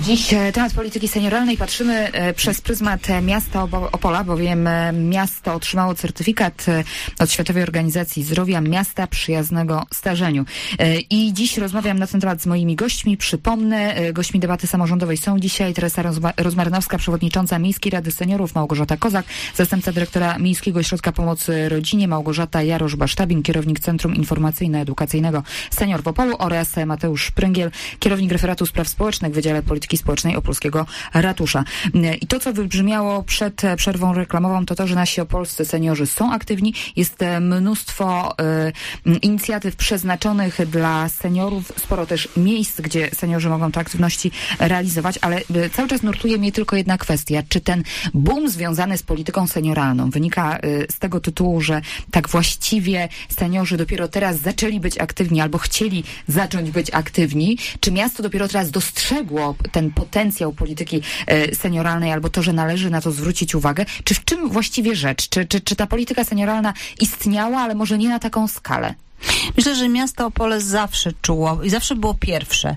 Dziś temat polityki senioralnej patrzymy przez pryzmat miasta Opola, bowiem miasto otrzymało certyfikat od Światowej Organizacji Zdrowia miasta przyjaznego starzeniu. I dziś rozmawiam na ten temat z moimi gośćmi. Przypomnę, gośćmi debaty samorządowej są dzisiaj Teresa Rozmarynowska, przewodnicząca Miejskiej Rady Seniorów, Małgorzata Kozak, zastępca dyrektora Miejskiego Ośrodka Pomocy Rodzinie, Małgorzata Jarosz-Basztabin, kierownik Centrum Informacyjno-Edukacyjnego Senior w Opolu oraz Mateusz Pryngiel, kierownik referatu spraw społecznych w Wydziale Polityki Społecznej Opolskiego Ratusza. I to, co wybrzmiało przed przerwą reklamową, to to, że nasi opolscy seniorzy są aktywni. Jest mnóstwo inicjatyw przeznaczonych dla seniorów, sporo też miejsc, gdzie seniorzy mogą te aktywności realizować, ale cały czas nurtuje mnie tylko jedna kwestia. Czy ten boom związany z polityką senioralną wynika z tego tytułu, że tak właściwie seniorzy dopiero teraz zaczęli być aktywni albo chcieli zacząć być aktywni? Czy miasto dopiero teraz dostrzegło ten potencjał polityki senioralnej albo to, że należy na to zwrócić uwagę? Czy w czym właściwie rzecz? Czy ta polityka senioralna istniała, ale może nie na taką skalę? Myślę, że miasto Opole zawsze czuło i zawsze było pierwsze.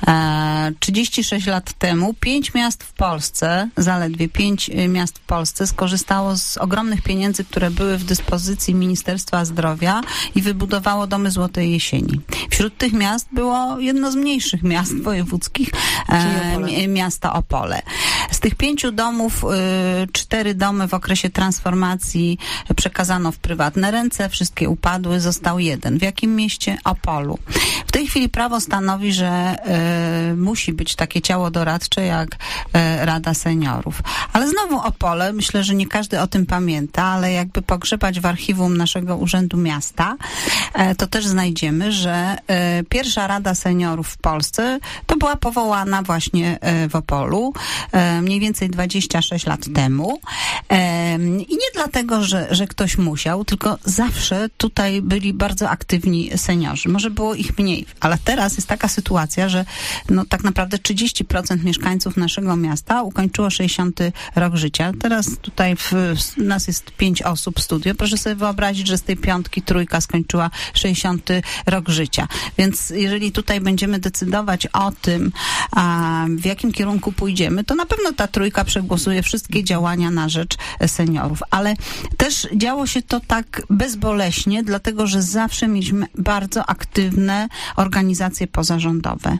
36 lat temu 5 miast w Polsce, zaledwie 5 miast w Polsce skorzystało z ogromnych pieniędzy, które były w dyspozycji Ministerstwa Zdrowia i wybudowało domy Złotej Jesieni. Wśród tych miast było jedno z mniejszych miast wojewódzkich, miasta Opole. Z tych 5 domów 4 domy w okresie transformacji przekazano w prywatne ręce, wszystkie upadły, został jeden. W jakim mieście? Opolu. W tej chwili prawo stanowi, że musi być takie ciało doradcze jak Rada Seniorów. Ale znowu Opole, myślę, że nie każdy o tym pamięta, ale jakby pogrzebać w archiwum naszego Urzędu Miasta, to też znajdziemy, że pierwsza Rada Seniorów w Polsce to była powołana właśnie w Opolu, mniej więcej 26 lat temu. I nie dlatego, że ktoś musiał, tylko zawsze tutaj byli bardzo aktywni seniorzy. Może było ich mniej, ale teraz jest taka sytuacja, że no tak naprawdę 30% mieszkańców naszego miasta ukończyło 60 rok życia. Teraz tutaj nas jest 5 osób w studiu. Proszę sobie wyobrazić, że z tej 5 3 skończyła 60 rok życia. Więc jeżeli tutaj będziemy decydować o tym, w jakim kierunku pójdziemy, to na pewno ta 3 przegłosuje wszystkie działania na rzecz seniorów. Ale też działo się to tak bezboleśnie, dlatego że zawsze mieliśmy bardzo aktywne organizacje pozarządowe.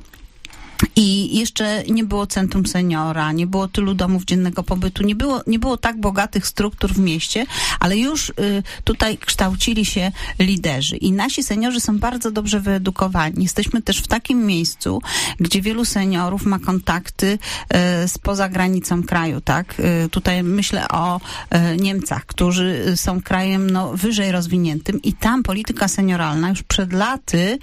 I jeszcze nie było Centrum Seniora, nie było tylu domów dziennego pobytu, nie było tak bogatych struktur w mieście, ale już tutaj kształcili się liderzy. I nasi seniorzy są bardzo dobrze wyedukowani. Jesteśmy też w takim miejscu, gdzie wielu seniorów ma kontakty spoza granicą kraju, tak? Tutaj myślę o Niemcach, którzy są krajem wyżej rozwiniętym i tam polityka senioralna już przed laty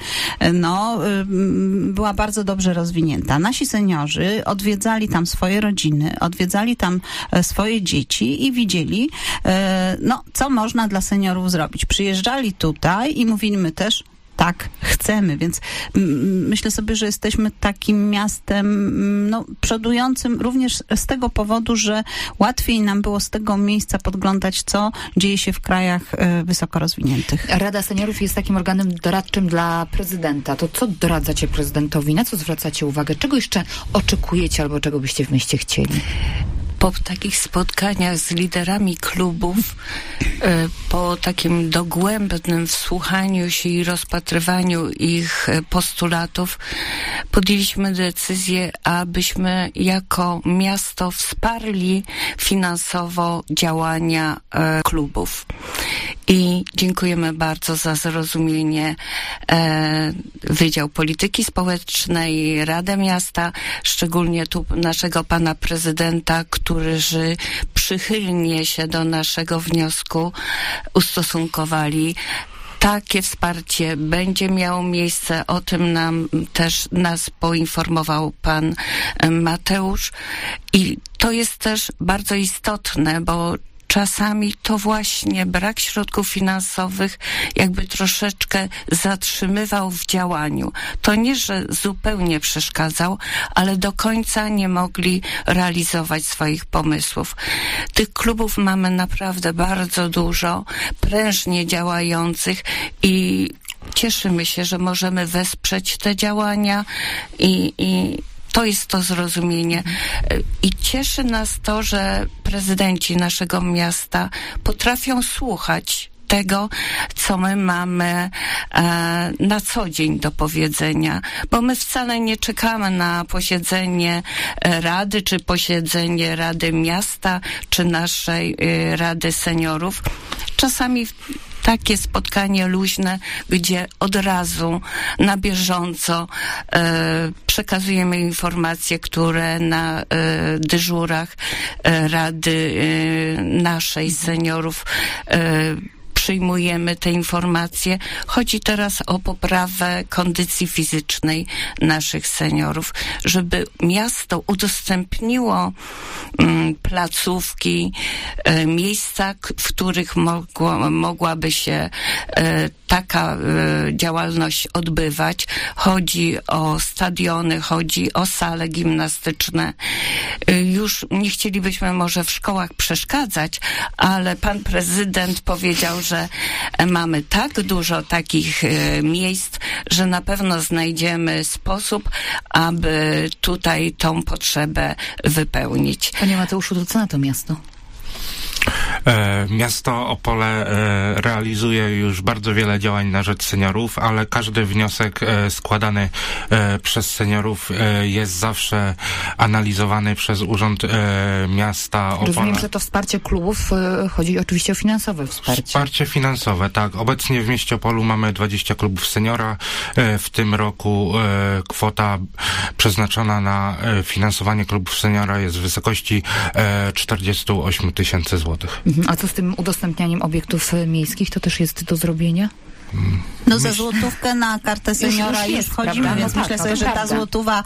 była bardzo dobrze rozwinięta. Nasi seniorzy odwiedzali tam swoje rodziny, odwiedzali tam swoje dzieci i widzieli, co można dla seniorów zrobić. Przyjeżdżali tutaj i mówili my też, tak, chcemy, więc myślę sobie, że jesteśmy takim miastem przodującym również z tego powodu, że łatwiej nam było z tego miejsca podglądać, co dzieje się w krajach wysoko rozwiniętych. Rada Seniorów jest takim organem doradczym dla prezydenta. To co doradzacie prezydentowi? Na co zwracacie uwagę? Czego jeszcze oczekujecie albo czego byście w mieście chcieli? Po takich spotkaniach z liderami klubów, po takim dogłębnym wsłuchaniu się i rozpatrywaniu ich postulatów, podjęliśmy decyzję, abyśmy jako miasto wsparli finansowo działania klubów. I dziękujemy bardzo za zrozumienie Wydział Polityki Społecznej, Radę Miasta, szczególnie tu naszego pana prezydenta, którzy przychylnie się do naszego wniosku ustosunkowali. Takie wsparcie będzie miało miejsce, o tym nas poinformował pan Mateusz i to jest też bardzo istotne, bo czasami to właśnie brak środków finansowych jakby troszeczkę zatrzymywał w działaniu. To nie, że zupełnie przeszkadzał, ale do końca nie mogli realizować swoich pomysłów. Tych klubów mamy naprawdę bardzo dużo, prężnie działających i cieszymy się, że możemy wesprzeć te działania i to jest to zrozumienie. I cieszy nas to, że prezydenci naszego miasta potrafią słuchać tego, co my mamy na co dzień do powiedzenia, bo my wcale nie czekamy na posiedzenie Rady, czy posiedzenie Rady Miasta, czy naszej Rady Seniorów. Czasami takie spotkanie luźne, gdzie od razu na bieżąco przekazujemy informacje, które na dyżurach Rady naszej Seniorów przyjmujemy te informacje. Chodzi teraz o poprawę kondycji fizycznej naszych seniorów, żeby miasto udostępniło placówki, miejsca, w których mogłaby się taka działalność odbywać. Chodzi o stadiony, chodzi o sale gimnastyczne. Już nie chcielibyśmy może w szkołach przeszkadzać, ale pan prezydent powiedział, że mamy tak dużo takich miejsc, że na pewno znajdziemy sposób, aby tutaj tą potrzebę wypełnić. Panie Mateuszu, to co na to miasto? Miasto Opole realizuje już bardzo wiele działań na rzecz seniorów, ale każdy wniosek składany przez seniorów jest zawsze analizowany przez Urząd Miasta Opole. Rozumiem, że to wsparcie klubów, chodzi oczywiście o finansowe wsparcie. Wsparcie finansowe, tak. Obecnie w mieście Opolu mamy 20 klubów seniora. W tym roku kwota przeznaczona na finansowanie klubów seniora jest w wysokości 48 000 złotych. A co z tym udostępnianiem obiektów miejskich? To też jest do zrobienia? No za złotówkę na kartę seniora już wchodzimy, prawda? więc no myślę tak, sobie, że ta złotówa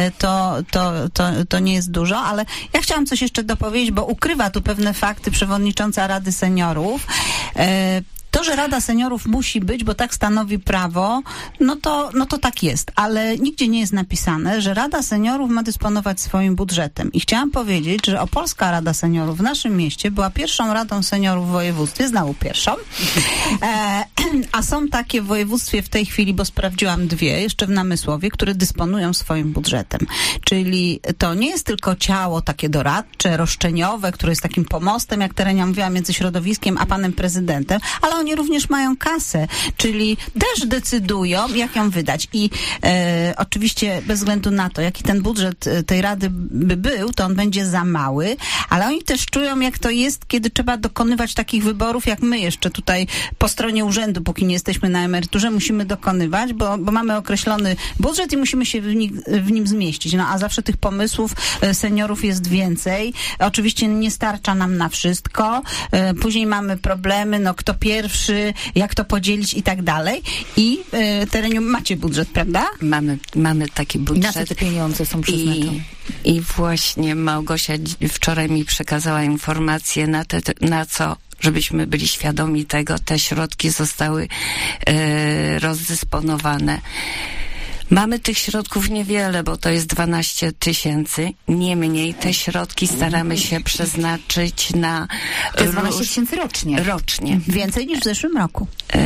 to nie jest dużo, ale ja chciałam coś jeszcze dopowiedzieć, bo ukrywa tu pewne fakty przewodnicząca Rady Seniorów. To, że Rada Seniorów musi być, bo tak stanowi prawo, no to tak jest, ale nigdzie nie jest napisane, że Rada Seniorów ma dysponować swoim budżetem. I chciałam powiedzieć, że Opolska Rada Seniorów w naszym mieście była pierwszą Radą Seniorów w województwie, znowu pierwszą, a są takie w województwie w tej chwili, bo sprawdziłam 2, jeszcze w Namysłowie, które dysponują swoim budżetem. Czyli to nie jest tylko ciało takie doradcze, roszczeniowe, które jest takim pomostem, jak Terenia mówiła, między środowiskiem a panem prezydentem, ale oni również mają kasę, czyli też decydują, jak ją wydać. I oczywiście bez względu na to, jaki ten budżet tej Rady by był, to on będzie za mały, ale oni też czują, jak to jest, kiedy trzeba dokonywać takich wyborów, jak my jeszcze tutaj po stronie urzędu, póki nie jesteśmy na emeryturze, musimy dokonywać, bo mamy określony budżet i musimy się w nim zmieścić. No a zawsze tych pomysłów seniorów jest więcej. Oczywiście nie starcza nam na wszystko. Później mamy problemy, no kto pierwszy, jak to podzielić i tak dalej. I Tereniu, macie budżet, prawda? Mamy taki budżet. Na co te pieniądze są przeznaczone? I właśnie Małgosia wczoraj mi przekazała informację na co, żebyśmy byli świadomi tego, te środki zostały rozdysponowane. Mamy tych środków niewiele, bo to jest 12 000. Niemniej te środki staramy się przeznaczyć na... To jest 12 000 rocznie. Rocznie. Więcej niż w zeszłym roku.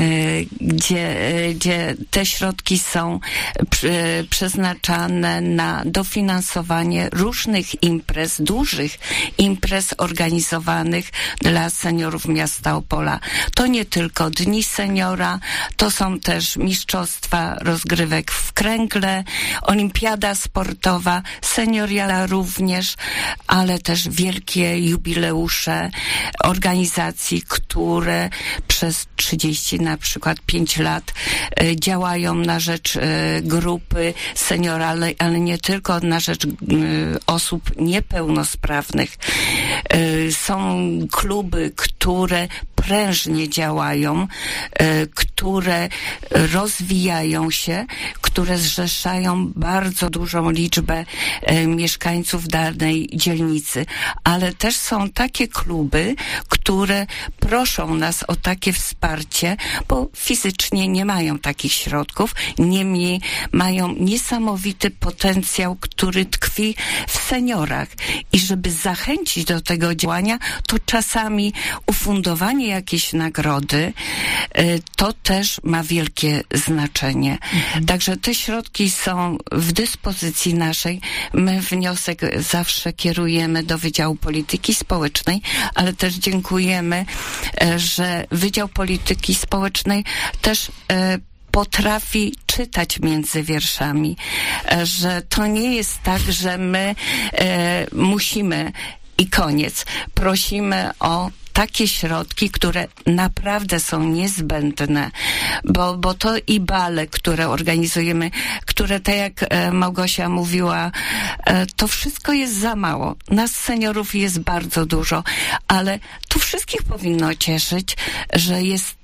Gdzie te środki są przeznaczane na dofinansowanie różnych imprez, dużych imprez organizowanych dla seniorów miasta Opola. To nie tylko Dni Seniora, to są też mistrzostwa rozgrywek w kręgle, olimpiada sportowa, senioriala również, ale też wielkie jubileusze organizacji, które przez 30 na przykład 5 lat działają na rzecz grupy senioralnej, ale nie tylko na rzecz osób niepełnosprawnych. Są kluby, które prężnie działają, które rozwijają się, które zrzeszają bardzo dużą liczbę mieszkańców danej dzielnicy. Ale też są takie kluby, które proszą nas o takie wsparcie, bo fizycznie nie mają takich środków, niemniej mają niesamowity potencjał, który tkwi w seniorach. I żeby zachęcić do tego działania, to czasami ufundowanie jakieś nagrody, to też ma wielkie znaczenie. Także te środki są w dyspozycji naszej. My wniosek zawsze kierujemy do Wydziału Polityki Społecznej, ale też dziękujemy, że Wydział Polityki Społecznej też potrafi czytać między wierszami, że to nie jest tak, że my musimy i koniec. Prosimy o takie środki, które naprawdę są niezbędne, bo to i bale, które organizujemy, które tak jak Małgosia mówiła, to wszystko jest za mało. Nas seniorów jest bardzo dużo, ale tu wszystkich powinno cieszyć, że jest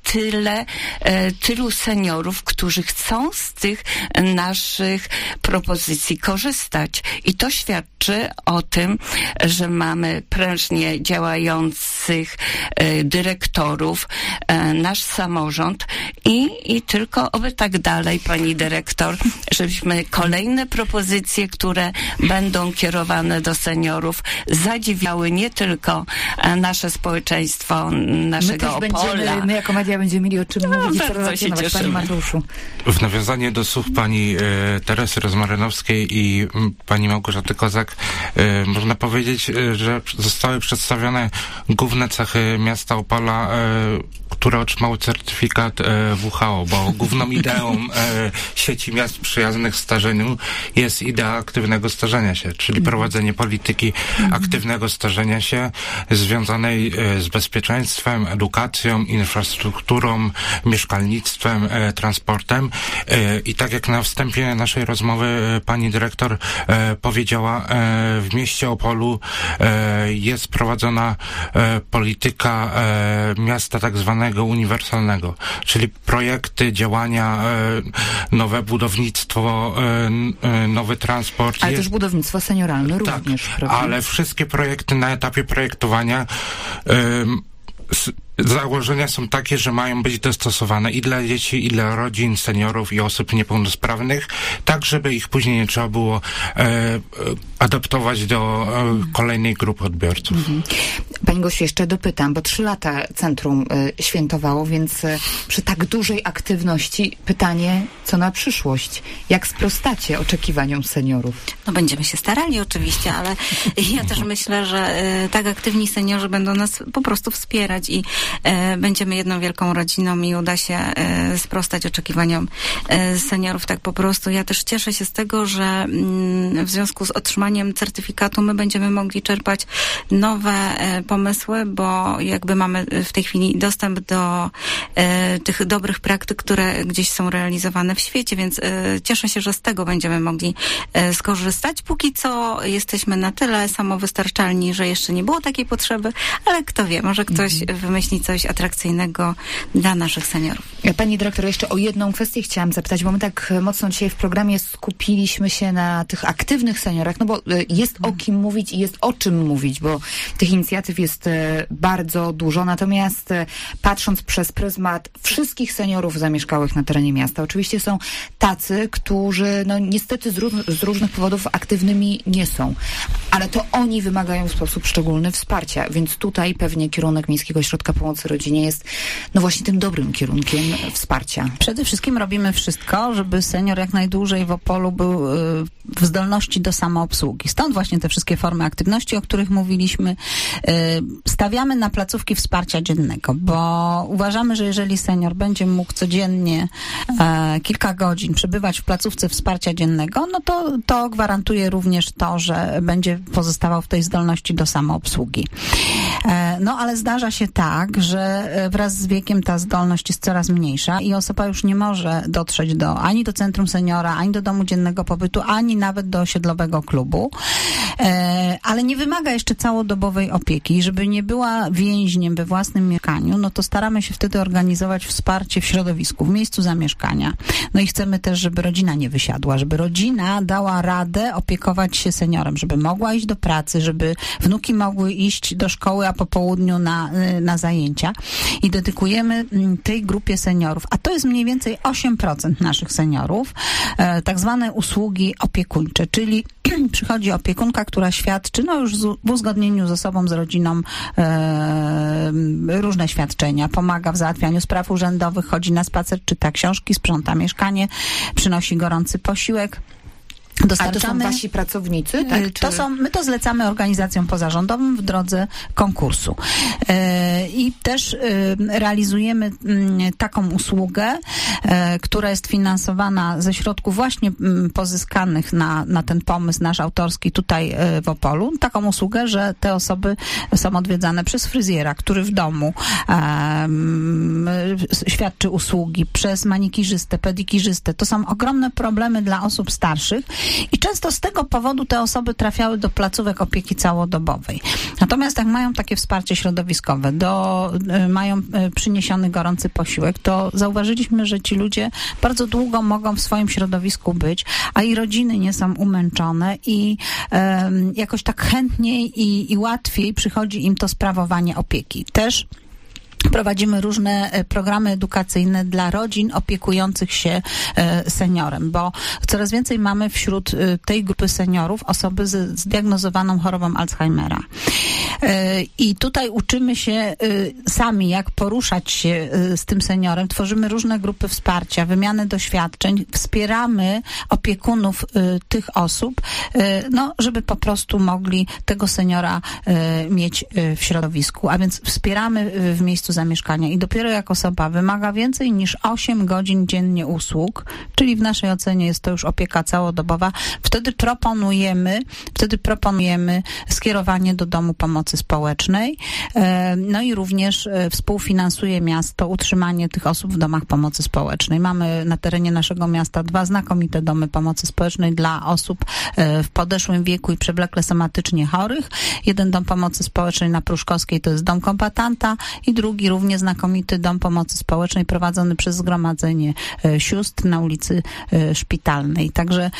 tylu seniorów, którzy chcą z tych naszych propozycji korzystać. I to świadczy o tym, że mamy prężnie działających dyrektorów, nasz samorząd i tylko oby tak dalej, pani dyrektor, żebyśmy kolejne propozycje, które będą kierowane do seniorów, zadziwiały nie tylko nasze społeczeństwo, naszego Opola. My jako media będziemy mieli o czym mówić i co relacjonować. Pani Mateuszu. W nawiązanie do słów pani Teresy Rozmarynowskiej i pani Małgorzaty Kozak można powiedzieć, że zostały przedstawione główne cechy miasta Opola, które otrzymały certyfikat WHO, bo główną ideą sieci miast przyjaznych starzeniu jest idea aktywnego starzenia się, czyli prowadzenie polityki aktywnego starzenia się związanej z bezpieczeństwem, edukacją, infrastrukturą, mieszkalnictwem, transportem. I tak jak na wstępie naszej rozmowy pani dyrektor powiedziała, w mieście Opolu jest prowadzona polityka miasta tak zwanego uniwersalnego, czyli projekty, działania, nowe budownictwo, nowy transport. Ale też budownictwo senioralne również, prawda? Ale wszystkie projekty na etapie projektowania założenia są takie, że mają być dostosowane i dla dzieci, i dla rodzin, seniorów i osób niepełnosprawnych, tak żeby ich później nie trzeba było adaptować do kolejnej grupy odbiorców. Pani Gosiu, jeszcze dopytam, bo 3 lata centrum świętowało, więc przy tak dużej aktywności pytanie, co na przyszłość? Jak sprostacie oczekiwaniom seniorów? No będziemy się starali oczywiście, ale ja też myślę, że tak aktywni seniorzy będą nas po prostu wspierać i będziemy jedną wielką rodziną i uda się sprostać oczekiwaniom seniorów tak po prostu. Ja też cieszę się z tego, że w związku z otrzymaniem certyfikatu my będziemy mogli czerpać nowe pomysły, bo jakby mamy w tej chwili dostęp do tych dobrych praktyk, które gdzieś są realizowane w świecie, więc cieszę się, że z tego będziemy mogli skorzystać. Póki co jesteśmy na tyle samowystarczalni, że jeszcze nie było takiej potrzeby, ale kto wie, może ktoś wymyśli coś atrakcyjnego dla naszych seniorów. Pani dyrektor, jeszcze o jedną kwestię chciałam zapytać, bo my tak mocno dzisiaj w programie skupiliśmy się na tych aktywnych seniorach, no bo jest o kim mówić i jest o czym mówić, bo tych inicjatyw jest bardzo dużo, natomiast patrząc przez pryzmat wszystkich seniorów zamieszkałych na terenie miasta, oczywiście są tacy, którzy no niestety z różnych powodów aktywnymi nie są, ale to oni wymagają w sposób szczególny wsparcia, więc tutaj pewnie kierunek Miejskiego Ośrodka Pomocy Rodzinie jest no właśnie tym dobrym kierunkiem wsparcia. Przede wszystkim robimy wszystko, żeby senior jak najdłużej w Opolu był w zdolności do samoobsługi. Stąd właśnie te wszystkie formy aktywności, o których mówiliśmy. Stawiamy na placówki wsparcia dziennego, bo uważamy, że jeżeli senior będzie mógł codziennie kilka godzin przebywać w placówce wsparcia dziennego, no to gwarantuje również to, że będzie pozostawał w tej zdolności do samoobsługi. No ale zdarza się tak, że wraz z wiekiem ta zdolność jest coraz mniejsza i osoba już nie może dotrzeć ani do centrum seniora, ani do domu dziennego pobytu, ani nawet do osiedlowego klubu, ale nie wymaga jeszcze całodobowej opieki. Żeby nie była więźniem we własnym mieszkaniu, no to staramy się wtedy organizować wsparcie w środowisku, w miejscu zamieszkania. No i chcemy też, żeby rodzina nie wysiadła, żeby rodzina dała radę opiekować się seniorem, żeby mogła iść do pracy, żeby wnuki mogły iść do szkoły, a po południu na zajęcia. I dedykujemy tej grupie seniorów, a to jest mniej więcej 8% naszych seniorów, tak zwane usługi opiekuńcze, czyli przychodzi opiekunka, która świadczy, już w uzgodnieniu ze sobą, z rodziną, różne świadczenia. Pomaga w załatwianiu spraw urzędowych, chodzi na spacer, czyta książki, sprząta mieszkanie, przynosi gorący posiłek. A to są wasi pracownicy, tak? My to zlecamy organizacjom pozarządowym w drodze konkursu. I też realizujemy taką usługę, która jest finansowana ze środków właśnie pozyskanych na ten pomysł nasz autorski tutaj w Opolu. Taką usługę, że te osoby są odwiedzane przez fryzjera, który w domu świadczy usługi, przez manikirzystę, pedikirzystę. To są ogromne problemy dla osób starszych. I często z tego powodu te osoby trafiały do placówek opieki całodobowej. Natomiast jak mają takie wsparcie środowiskowe, mają przyniesiony gorący posiłek, to zauważyliśmy, że ci ludzie bardzo długo mogą w swoim środowisku być, a i rodziny nie są umęczone i jakoś tak chętniej i łatwiej przychodzi im to sprawowanie opieki. Też prowadzimy różne programy edukacyjne dla rodzin opiekujących się seniorem, bo coraz więcej mamy wśród tej grupy seniorów osoby z zdiagnozowaną chorobą Alzheimera. I tutaj uczymy się sami, jak poruszać się z tym seniorem. Tworzymy różne grupy wsparcia, wymianę doświadczeń, wspieramy opiekunów tych osób, żeby po prostu mogli tego seniora mieć w środowisku. A więc wspieramy w miejscu zamieszkania i dopiero jak osoba wymaga więcej niż 8 godzin dziennie usług, czyli w naszej ocenie jest to już opieka całodobowa, wtedy proponujemy skierowanie do domu pomocy społecznej, i również współfinansuje miasto utrzymanie tych osób w domach pomocy społecznej. Mamy na terenie naszego miasta 2 znakomite domy pomocy społecznej dla osób w podeszłym wieku i przewlekle somatycznie chorych. Jeden dom pomocy społecznej na Pruszkowskiej to jest dom kombatanta i drugi równie znakomity dom pomocy społecznej prowadzony przez Zgromadzenie Sióstr na ulicy Szpitalnej. Także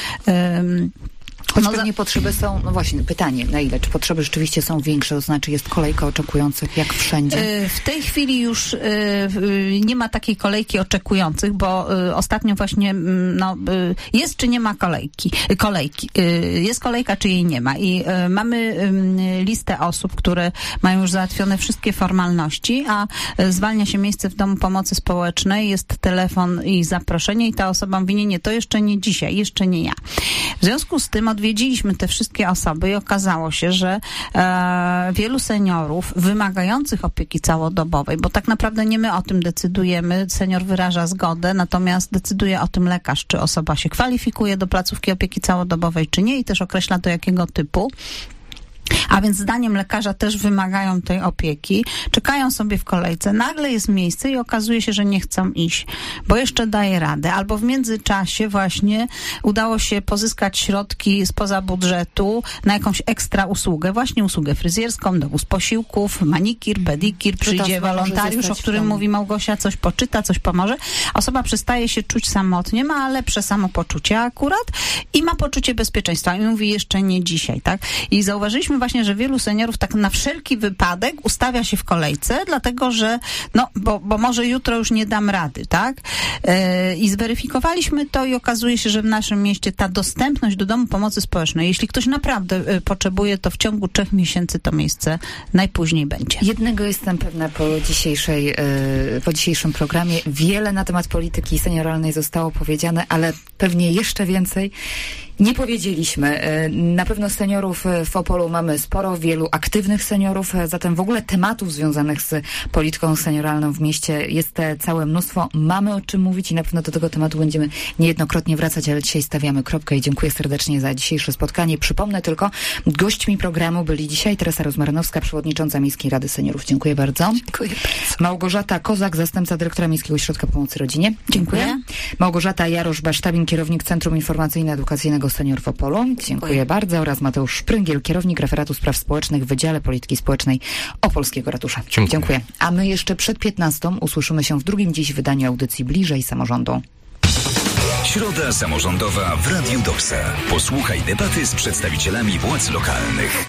choć pewnie potrzeby są, właśnie pytanie, na ile? Czy potrzeby rzeczywiście są większe, to znaczy jest kolejka oczekujących jak wszędzie? W tej chwili już nie ma takiej kolejki oczekujących, bo ostatnio właśnie jest czy nie ma kolejki. Jest kolejka, czy jej nie ma. I mamy listę osób, które mają już załatwione wszystkie formalności, a zwalnia się miejsce w domu pomocy społecznej, jest telefon i zaproszenie i ta osoba mówi, nie, to jeszcze nie dzisiaj, jeszcze nie ja. W związku z tym odwiedziliśmy te wszystkie osoby i okazało się, że wielu seniorów wymagających opieki całodobowej, bo tak naprawdę nie my o tym decydujemy, senior wyraża zgodę, natomiast decyduje o tym lekarz, czy osoba się kwalifikuje do placówki opieki całodobowej, czy nie i też określa do jakiego typu. A więc zdaniem lekarza też wymagają tej opieki, czekają sobie w kolejce, nagle jest miejsce i okazuje się, że nie chcą iść, bo jeszcze daje radę. Albo w międzyczasie właśnie udało się pozyskać środki spoza budżetu na jakąś ekstra usługę, właśnie usługę fryzjerską, dowóz posiłków, manikir, pedikir, przyjdzie wolontariusz, o którym mówi Małgosia, coś poczyta, coś pomoże. Osoba przestaje się czuć samotnie, ma lepsze samopoczucie akurat i ma poczucie bezpieczeństwa. I mówi jeszcze nie dzisiaj, tak? I zauważyliśmy właśnie, że wielu seniorów tak na wszelki wypadek ustawia się w kolejce, dlatego że bo może jutro już nie dam rady, tak? I zweryfikowaliśmy to i okazuje się, że w naszym mieście ta dostępność do domu pomocy społecznej, jeśli ktoś naprawdę potrzebuje, to w ciągu 3 miesięcy to miejsce najpóźniej będzie. Jednego jestem pewna po dzisiejszym programie. Wiele na temat polityki senioralnej zostało powiedziane, ale pewnie jeszcze więcej nie powiedzieliśmy. Na pewno seniorów w Opolu mamy sporo, wielu aktywnych seniorów, zatem w ogóle tematów związanych z polityką senioralną w mieście jest całe mnóstwo. Mamy o czym mówić i na pewno do tego tematu będziemy niejednokrotnie wracać, ale dzisiaj stawiamy kropkę i dziękuję serdecznie za dzisiejsze spotkanie. Przypomnę tylko, gośćmi programu byli dzisiaj Teresa Rozmarynowska, przewodnicząca Miejskiej Rady Seniorów. Dziękuję bardzo. Dziękuję bardzo. Małgorzata Kozak, zastępca dyrektora Miejskiego Ośrodka Pomocy Rodzinie. Dziękuję. Małgorzata Jarosz-Basztabin, kierownik Centrum Informacyjno-Edukacyjnego Senior w Opolu. Dziękuję bardzo. Oraz Mateusz Szpryngiel, kierownik Referatu Spraw Społecznych w Wydziale Polityki Społecznej Opolskiego Ratusza. Dziękuję. A my jeszcze przed 15 usłyszymy się w drugim dziś wydaniu audycji Bliżej Samorządu. Środa samorządowa w Radiu Doksa. Posłuchaj debaty z przedstawicielami władz lokalnych.